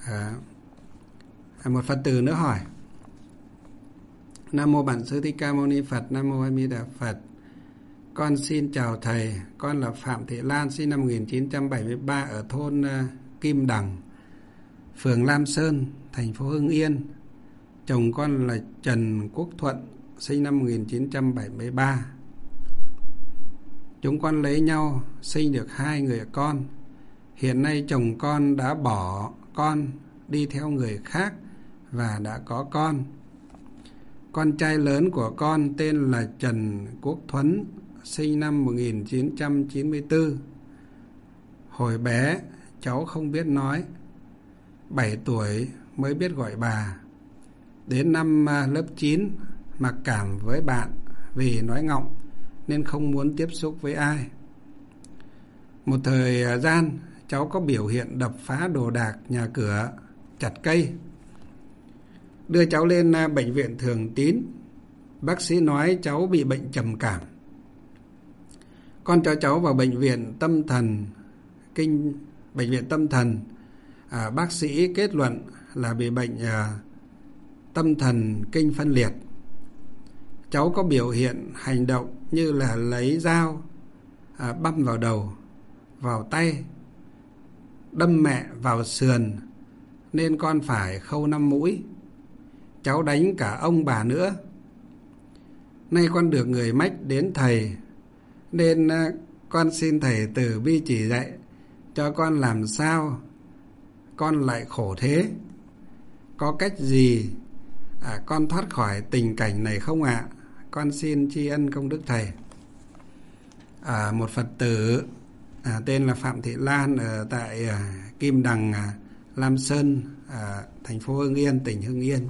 Một Phật tử nữa hỏi: Nam mô Bản Sư Thích Ca Mâu Ni Phật. Nam mô A Di Đà Phật. Con xin chào thầy. Con là Phạm Thị Lan, sinh năm 1973 ở thôn Kim Đằng, phường Lam Sơn, thành phố Hưng Yên. Chồng con là Trần Quốc Thuận, sinh năm 1973. Chúng con lấy nhau, sinh được 2 người con. Hiện nay chồng con đã bỏ con đi theo người khác và đã có con. Con trai lớn của con tên là Trần Quốc Thuấn, sinh năm 1994. Hồi bé cháu không biết nói, 7 tuổi mới biết gọi bà. Đến năm lớp 9 mặc cảm với bạn vì nói ngọng nên không muốn tiếp xúc với ai. Một thời gian cháu có biểu hiện đập phá đồ đạc nhà cửa, chặt cây. Đưa cháu lên bệnh viện Thường Tín. Bác sĩ nói cháu bị bệnh trầm cảm. Con cho cháu vào bệnh viện tâm thần bác sĩ kết luận là bị bệnh tâm thần kinh phân liệt. Cháu có biểu hiện hành động như là lấy dao băm vào đầu, vào tay, đâm mẹ vào sườn, nên con phải khâu 5 mũi. Cháu đánh cả ông bà nữa. Nay con được người mách đến thầy, nên con xin thầy từ bi chỉ dạy cho con làm sao con lại khổ thế. Có cách gì con thoát khỏi tình cảnh này không ạ? Con xin tri ân công đức thầy. Một Phật tử tên là Phạm Thị Lan ở tại Kim Đằng, Lam Sơn, thành phố Hưng Yên, tỉnh Hưng Yên.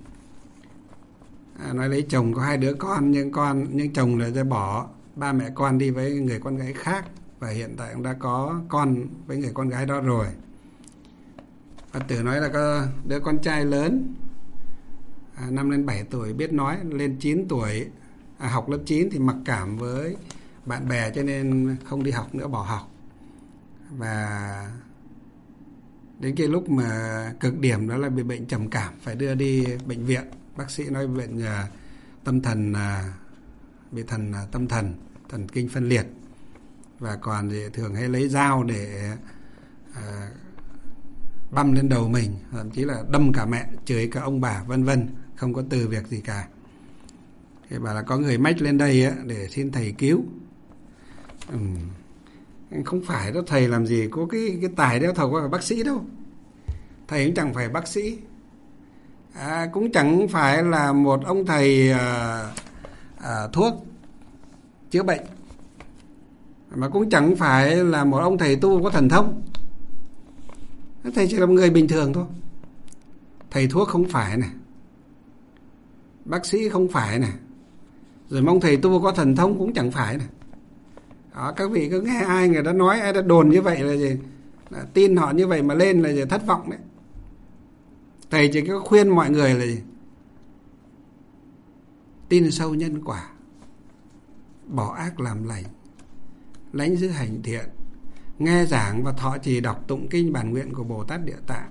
Nói lấy chồng có 2 đứa con, nhưng chồng lại bỏ ba mẹ con đi với người con gái khác, và hiện tại cũng đã có con với người con gái đó rồi. Phật tử nói là có đứa con trai lớn, năm lên 7 tuổi biết nói, lên 9 tuổi học lớp 9 thì mặc cảm với bạn bè cho nên không đi học nữa, bỏ học. Và đến cái lúc mà cực điểm đó là bị bệnh trầm cảm, phải đưa đi bệnh viện. Bác sĩ nói bệnh tâm thần, bị tâm thần, thần kinh phân liệt. Và còn thì thường hay lấy dao để băm lên đầu mình, thậm chí là đâm cả mẹ, chửi cả ông bà, vân vân, không có từ việc gì cả. Thì bảo là có người mách lên đây để xin thầy cứu. Không phải đó, thầy làm gì có cái tài đeo thầu, có phải bác sĩ đâu. Thầy cũng chẳng phải bác sĩ, cũng chẳng phải là một ông thầy thuốc chữa bệnh, mà cũng chẳng phải là một ông thầy tu có thần thông. Thầy chỉ là một người bình thường thôi. Thầy thuốc không phải này, bác sĩ không phải này, rồi mong thầy tu có thần thông cũng chẳng phải này. Đó, các vị cứ nghe ai người ta nói, ai đã đồn như vậy là gì, là tin họ như vậy mà lên là gì, thất vọng đấy. Thầy chỉ có khuyên mọi người là gì? Tin sâu nhân quả, bỏ ác làm lành, lánh giữ hành thiện, nghe giảng và thọ trì đọc tụng kinh bản nguyện của Bồ Tát Địa Tạng.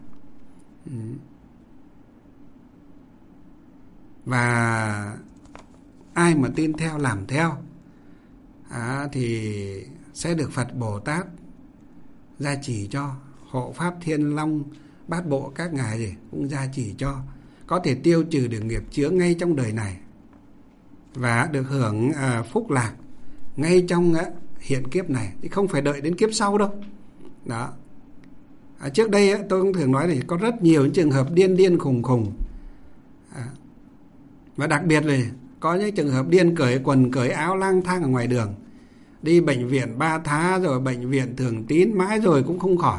Và ai mà tin theo, làm theo thì sẽ được Phật Bồ Tát gia trì cho, hộ pháp Thiên Long Bát Bộ các ngài gì cũng gia trì cho, có thể tiêu trừ được nghiệp chướng ngay trong đời này và được hưởng phúc lạc ngay trong hiện kiếp này, chứ không phải đợi đến kiếp sau đâu. Đó. Trước đây tôi cũng thường nói là có rất nhiều những trường hợp điên khùng. Và đặc biệt là có những trường hợp điên cởi quần cởi áo lang thang ở ngoài đường, đi bệnh viện Ba Thá rồi bệnh viện Thường Tín mãi rồi cũng không khỏi.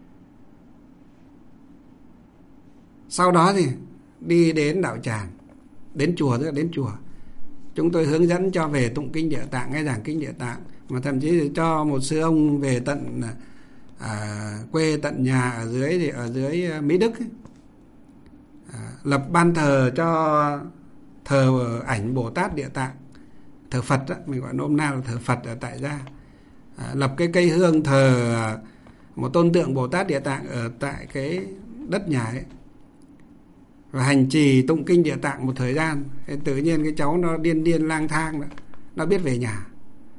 Sau đó thì đi đến đạo tràng, đến chùa, chúng tôi hướng dẫn cho về tụng kinh Địa Tạng, nghe giảng kinh Địa Tạng, mà thậm chí cho một sư ông về tận quê, tận nhà ở dưới Mỹ Đức ấy. Lập ban thờ cho thờ ảnh Bồ Tát Địa Tạng, thờ Phật đó, mình gọi nôm na là thờ Phật ở tại gia. Lập cái cây hương thờ một tôn tượng Bồ Tát Địa Tạng ở tại cái đất nhà ấy, và hành trì tụng kinh Địa Tạng một thời gian, tự nhiên cái cháu nó điên điên lang thang đó, nó biết về nhà.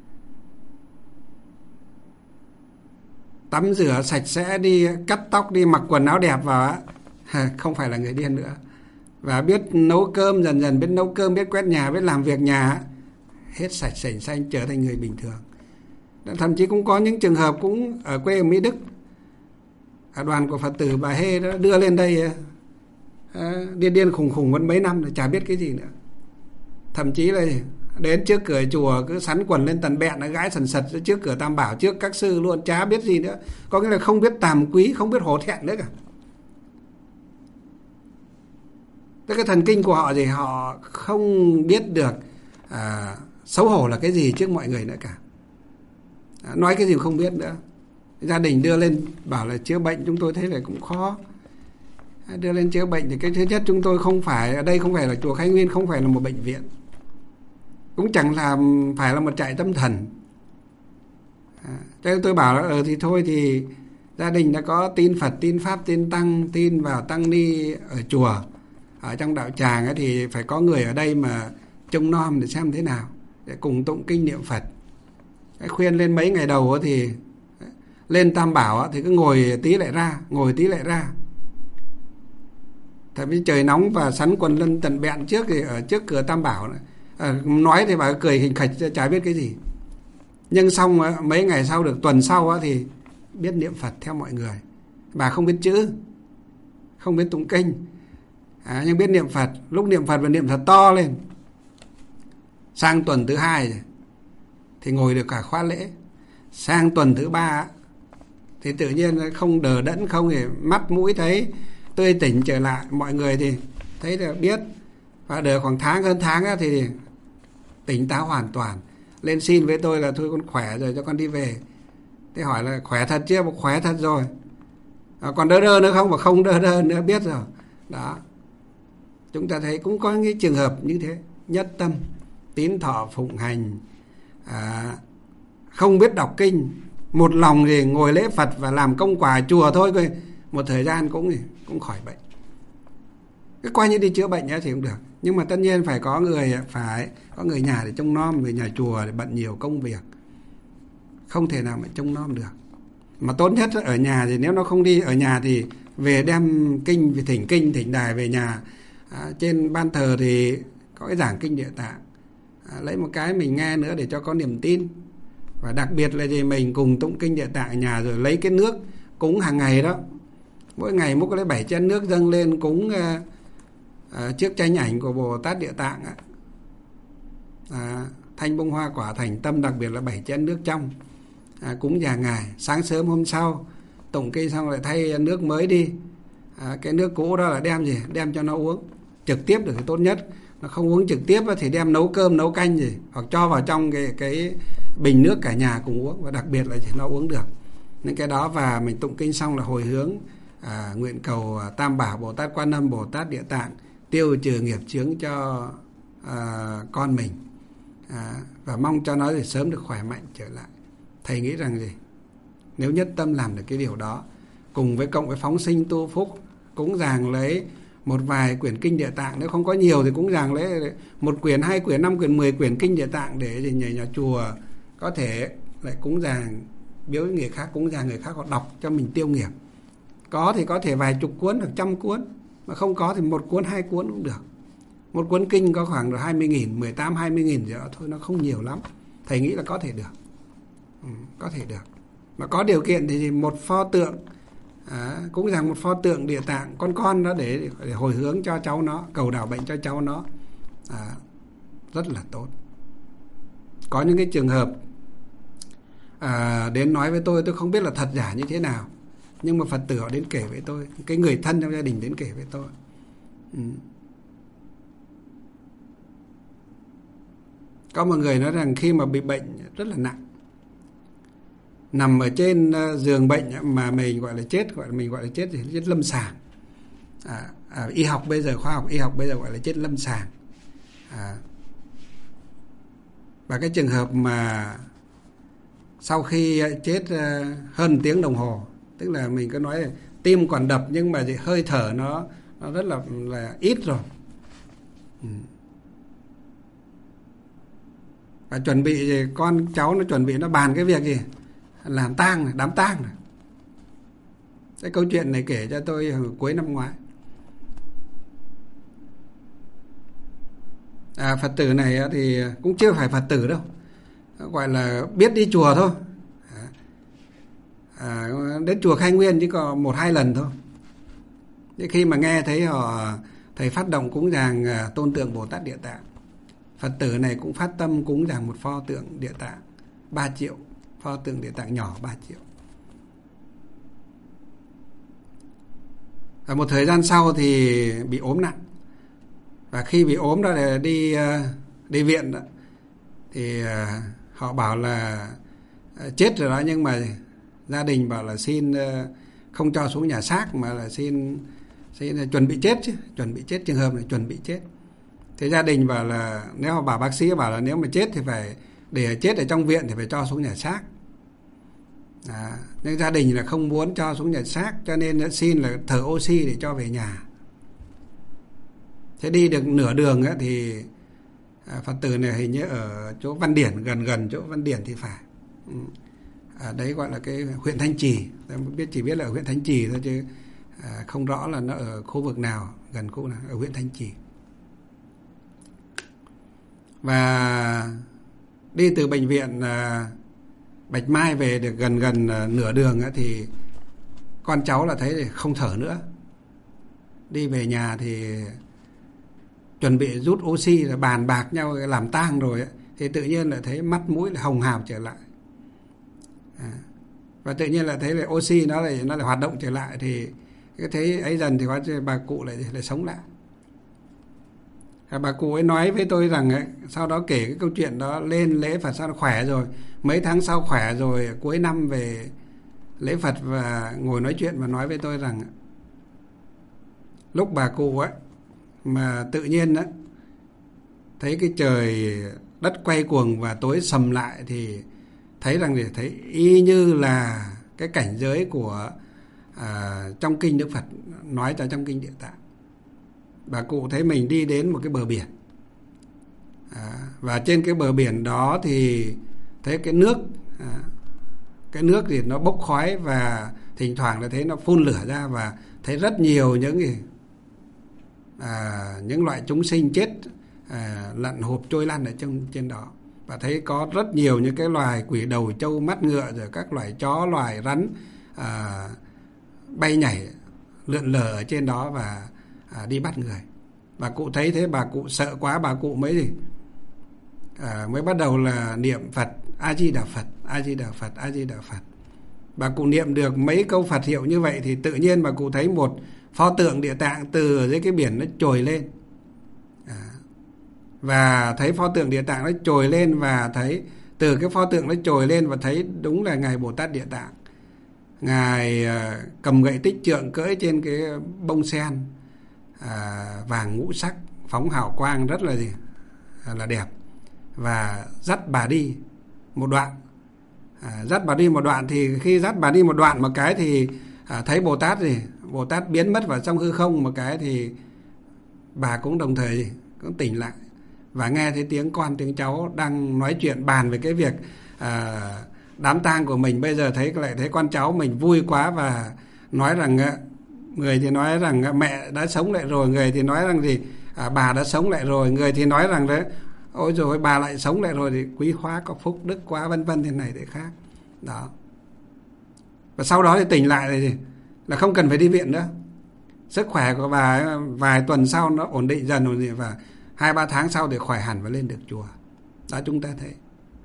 Tắm rửa sạch sẽ, đi cắt tóc, đi mặc quần áo đẹp vào á, không phải là người điên nữa. Và biết nấu cơm, dần dần biết nấu cơm, biết quét nhà, biết làm việc nhà, hết sạch sành xanh, trở thành người bình thường. Thậm chí cũng có những trường hợp cũng ở quê ở Mỹ Đức, đoàn của Phật tử Bà Hê đó đưa lên đây điên điên khùng khùng vẫn mấy năm rồi chả biết cái gì nữa. Thậm chí là đến trước cửa chùa cứ sắn quần lên tần bẹn, nó gãi sần sật trước cửa Tam Bảo, trước các sư luôn, chả biết gì nữa. Có nghĩa là không biết tàm quý, không biết hổ thẹn nữa cả. Tức cái thần kinh của họ thì họ không biết được xấu hổ là cái gì trước mọi người nữa cả. Nói cái gì cũng không biết nữa. Gia đình đưa lên bảo là chữa bệnh, chúng tôi thấy là cũng khó. Đưa lên chữa bệnh thì cái thứ nhất, chúng tôi không phải, ở đây không phải là chùa Khai Nguyên, không phải là một bệnh viện, cũng chẳng phải là một trại tâm thần. Cho nên tôi bảo là thì thôi thì gia đình đã có tin Phật, tin Pháp, tin Tăng, tin vào Tăng Ni ở chùa, ở trong đạo tràng ấy, thì phải có người ở đây mà trông nom để xem thế nào, để cùng tụng kinh niệm Phật. Khuyên lên mấy ngày đầu thì lên Tam Bảo thì cứ ngồi tí lại ra, ngồi tí lại ra. Tại vì trời nóng và sắn quần lên tận bẹn trước thì ở trước cửa Tam Bảo này. Nói thì bà cười hình khạch chả biết cái gì. Nhưng xong mấy ngày sau, được tuần sau thì biết niệm Phật theo mọi người. Bà không biết chữ, không biết tụng kinh, nhưng biết niệm Phật. Lúc niệm Phật và niệm thật to lên. Sang tuần thứ 2 thì ngồi được cả khóa lễ. Sang tuần thứ 3 thì tự nhiên không đờ đẫn, không thì mắt mũi thấy tươi tỉnh trở lại. Mọi người thì thấy là biết. Và đợi khoảng hơn tháng thì tỉnh táo hoàn toàn. Lên xin với tôi là thôi con khỏe rồi, cho con đi về. Thế hỏi là khỏe thật chưa? Mà khỏe thật rồi. Còn đơ đơ nữa không? Mà không đơ đơ nữa, biết rồi. Đó. Chúng ta thấy cũng có những trường hợp như thế. Nhất tâm, tín thọ phụng hành, không biết đọc kinh, một lòng thì ngồi lễ Phật và làm công quả chùa thôi, một thời gian cũng khỏi bệnh. Cái coi như đi chữa bệnh thì cũng được. Nhưng mà tất nhiên phải có người nhà để trông nom, người nhà chùa để bận nhiều công việc, không thể nào mà trông nom được. Mà tốt nhất ở nhà thì nếu nó không đi ở nhà thì về đem kinh, thỉnh đài về nhà. Trên ban thờ thì có cái giảng kinh Địa Tạng, lấy một cái mình nghe nữa để cho có niềm tin. Và đặc biệt là gì, mình cùng tụng kinh Địa Tạng ở nhà, rồi lấy cái nước cúng hàng ngày đó, mỗi ngày múc lấy 7 chén nước dâng lên cúng trước tranh ảnh của Bồ Tát Địa Tạng, thanh bông hoa quả thành tâm, đặc biệt là 7 chén nước trong, cúng nhà ngài. Sáng sớm hôm sau tụng kinh xong lại thay nước mới đi. Cái nước cũ đó là đem cho nó uống trực tiếp được thì tốt nhất. Nó không uống trực tiếp thì đem nấu cơm nấu canh gì, hoặc cho vào trong cái bình nước cả nhà cùng uống, và đặc biệt là chỉ nó uống được những cái đó. Và mình tụng kinh xong là hồi hướng nguyện cầu Tam Bảo, Bồ Tát Quan Âm, Bồ Tát Địa Tạng tiêu trừ nghiệp chướng cho con mình, và mong cho nó thì sớm được khỏe mạnh trở lại. Thầy nghĩ rằng gì, nếu nhất tâm làm được cái điều đó, cùng với cộng với phóng sinh tu phúc, cũng giảng lấy một vài quyển kinh Địa Tạng, nếu không có nhiều thì cũng giảng lấy 1 quyển, 2 quyển, 5 quyển, 10 quyển kinh Địa Tạng, để nhà chùa có thể lại cúng giảng, biếu người khác, cúng giảng người khác, họ đọc cho mình tiêu nghiệp. Có thì có thể vài chục cuốn hoặc 100 cuốn, mà không có thì 1 cuốn, 2 cuốn cũng được. Một cuốn kinh có khoảng 20.000, 18-20.000 gì đó thôi, nó không nhiều lắm. Thầy nghĩ là có thể được. Có thể được. Mà có điều kiện thì một pho tượng, cũng rằng một pho tượng Địa Tạng con đó để hồi hướng cho cháu nó, cầu đảo bệnh cho cháu nó, rất là tốt. Có những cái trường hợp đến nói với tôi không biết là thật giả như thế nào, nhưng mà Phật tử họ đến kể với tôi, cái người thân trong gia đình đến kể với tôi. Có một người nói rằng khi mà bị bệnh rất là nặng, nằm ở trên giường bệnh mà mình gọi là chết thì chết lâm sàng. Y học bây giờ, khoa học y học bây giờ gọi là chết lâm sàng. Và cái trường hợp mà sau khi chết hơn 1 tiếng đồng hồ, tức là mình có nói là tim còn đập nhưng mà hơi thở nó rất là ít rồi. Và chuẩn bị con cháu nó chuẩn bị nó bàn cái việc gì làm tang này, đám tang này. Cái câu chuyện này kể cho tôi cuối năm ngoái. Phật tử này thì cũng chưa phải Phật tử đâu, gọi là biết đi chùa thôi. Đến chùa Khai Nguyên chỉ có 1-2 lần thôi. Thế khi mà nghe thấy thầy phát động cúng dường tôn tượng Bồ Tát Địa Tạng, Phật tử này cũng phát tâm cúng dường một pho tượng Địa Tạng 3 triệu, pho tượng Địa Tạng nhỏ 3 triệu. Và một thời gian sau thì bị ốm nặng. Và khi bị ốm đó là đi viện đó, thì họ bảo là chết rồi đó, nhưng mà gia đình bảo là xin không cho xuống nhà xác, mà là xin chuẩn bị chết chứ, chuẩn bị chết, trường hợp này chuẩn bị chết. Thế gia đình bảo là nếu mà bác sĩ bảo là nếu mà chết thì phải để chết ở trong viện thì phải cho xuống nhà xác. Nhưng gia đình là không muốn cho xuống nhà xác, cho nên đã xin là thở oxy để cho về nhà. Thế đi được nửa đường ấy, thì Phật tử này hình như ở chỗ Văn Điển, gần chỗ Văn Điển thì phải. Đấy gọi là cái huyện Thanh Trì. Tôi chỉ biết là ở huyện Thanh Trì thôi, chứ không rõ là nó ở khu vực nào, gần khu nào, ở huyện Thanh Trì. Và đi từ bệnh viện Bạch Mai về được gần nửa đường ấy, thì con cháu là thấy không thở nữa. Đi về nhà thì chuẩn bị rút oxy, là bàn bạc nhau làm tang rồi ấy, thì tự nhiên lại thấy mắt mũi là hồng hào trở lại. Và tự nhiên là thấy là oxy nó lại hoạt động trở lại, thì cái thấy ấy dần thì bà cụ lại sống lại. Bà cụ ấy nói với tôi rằng ấy, sau đó kể cái câu chuyện đó lên lễ Phật sau khỏe rồi, mấy tháng sau khỏe rồi, cuối năm về lễ Phật và ngồi nói chuyện và nói với tôi rằng lúc bà cụ ấy mà tự nhiên ấy, thấy cái trời đất quay cuồng và tối sầm lại, thì thấy rằng thì thấy y như là cái cảnh giới của trong kinh Đức Phật nói trong kinh Địa Tạng. Bà cụ thấy mình đi đến một cái bờ biển, và trên cái bờ biển đó thì thấy cái nước thì nó bốc khói, và thỉnh thoảng là thấy nó phun lửa ra, và thấy rất nhiều những loại chúng sinh chết lặn hộp trôi lăn ở trên đó. Và thấy có rất nhiều những cái loài quỷ đầu trâu mắt ngựa, rồi các loài chó, loài rắn bay nhảy lượn lờ ở trên đó và đi bắt người. Bà cụ thấy thế, bà cụ sợ quá, bà cụ mới bắt đầu là niệm Phật, A Di Đà Phật, A Di Đà Phật, A Di Đà Phật. Bà cụ niệm được mấy câu Phật hiệu như vậy thì tự nhiên bà cụ thấy một pho tượng Địa Tạng từ ở dưới cái biển nó trồi lên. Và thấy pho tượng Địa Tạng nó trồi lên, và thấy từ cái pho tượng nó trồi lên và thấy đúng là Ngài Bồ Tát Địa Tạng. Ngài cầm gậy tích trượng, cưỡi trên cái bông sen vàng ngũ sắc, phóng hào quang rất là đẹp, và dắt bà đi một đoạn. Dắt bà đi một đoạn, thì khi dắt bà đi một đoạn một cái thì thấy Bồ Tát biến mất vào trong hư không một cái, thì bà cũng đồng thời cũng tỉnh lại, và nghe thấy tiếng con tiếng cháu đang nói chuyện bàn về cái việc đám tang của mình. Bây giờ lại thấy con cháu mình vui quá, và nói rằng người thì nói rằng mẹ đã sống lại rồi, người thì nói rằng gì bà đã sống lại rồi, người thì nói rằng đấy ôi rồi bà lại sống lại rồi, thì quý hóa, có phúc đức quá, vân vân, thế này thế khác đó. Và sau đó thì tỉnh lại thì là không cần phải đi viện nữa. Sức khỏe của bà ấy, vài tuần sau nó ổn định dần, và 2-3 tháng sau thì khỏe hẳn và lên được chùa. Đó, chúng ta thấy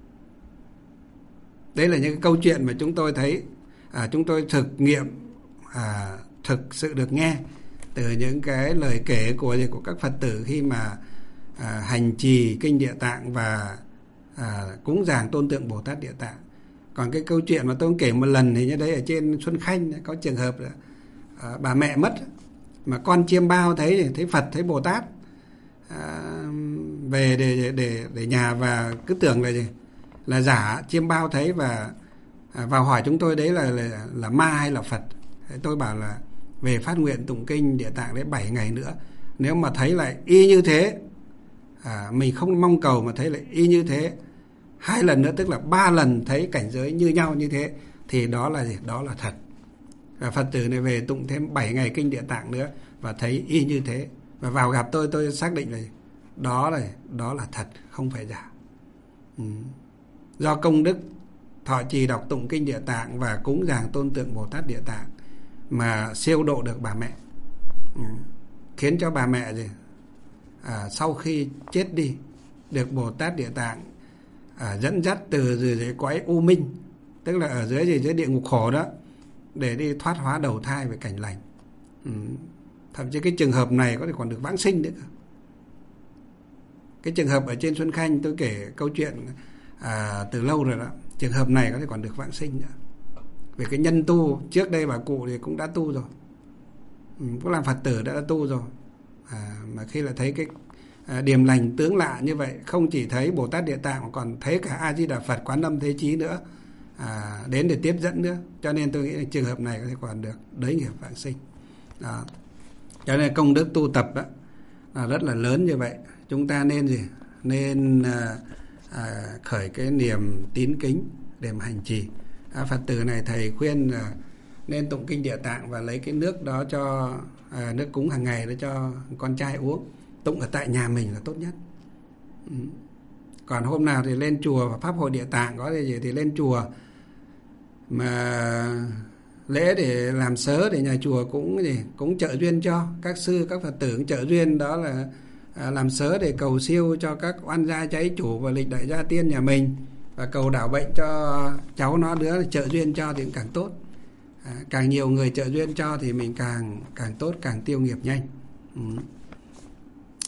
đấy là những cái câu chuyện mà chúng tôi thấy, chúng tôi thực nghiệm, thực sự được nghe từ những cái lời kể của các Phật tử khi mà hành trì kinh Địa Tạng và cúng dường tôn tượng Bồ Tát Địa Tạng. Còn cái câu chuyện mà tôi kể một lần thì như đấy ở trên Xuân Khanh có trường hợp là bà mẹ mất, mà con chiêm bao thấy Phật, thấy Bồ Tát về để nhà, và cứ tưởng là giả. Chiêm bao thấy và vào hỏi chúng tôi đấy là ma hay là Phật. Tôi bảo là về phát nguyện tụng kinh Địa Tạng đấy 7 ngày nữa, nếu mà thấy lại y như thế, mình không mong cầu mà thấy lại y như thế 2 lần nữa, tức là 3 lần thấy cảnh giới như nhau như thế, thì đó là gì? Đó là thật. Và Phật tử này về tụng thêm 7 ngày kinh Địa Tạng nữa và thấy y như thế, và vào gặp tôi xác định là đó là thật, không phải giả. Do công đức thọ trì đọc tụng kinh Địa Tạng và cúng dường tôn tượng Bồ Tát Địa Tạng mà siêu độ được bà mẹ, khiến cho bà mẹ gì sau khi chết đi được Bồ Tát Địa Tạng dẫn dắt từ dưới cõi u minh, tức là ở dưới địa ngục khổ đó, để đi thoát hóa đầu thai về cảnh lành. Thậm chí cái trường hợp này có thể còn được vãng sinh nữa. Cái trường hợp ở trên Xuân Khanh tôi kể câu chuyện từ lâu rồi đó, trường hợp này có thể còn được vãng sinh nữa. Về cái nhân tu, trước đây bà cụ thì cũng đã tu rồi, cũng làm Phật tử đã tu rồi, mà khi là thấy cái điềm lành tướng lạ như vậy, không chỉ thấy Bồ Tát Địa Tạng mà còn thấy cả A Di Đà Phật, Quán Âm Thế Chí nữa, đến để tiếp dẫn nữa, cho nên tôi nghĩ là trường hợp này có thể còn được đới nghiệp vãng sinh đó. Cho nên công đức tu tập đó là rất là lớn như vậy. Chúng ta nên gì? Nên khởi cái niềm tín kính để mà hành trì. Phật tử này thầy khuyên nên tụng kinh Địa Tạng và lấy cái nước đó cho nước cúng hàng ngày đó cho con trai uống. Tụng ở tại nhà mình là tốt nhất. Còn hôm nào thì lên chùa và Pháp hội Địa Tạng có gì thì lên chùa mà lễ để làm sớ, để nhà chùa cũng trợ duyên cho các sư các Phật tử, cũng trợ duyên đó là làm sớ để cầu siêu cho các oan gia cháy chủ và lịch đại gia tiên nhà mình, và cầu đảo bệnh cho cháu nó đứa, trợ duyên cho thì cũng càng tốt. Càng nhiều người trợ duyên cho thì mình càng tốt, càng tiêu nghiệp nhanh.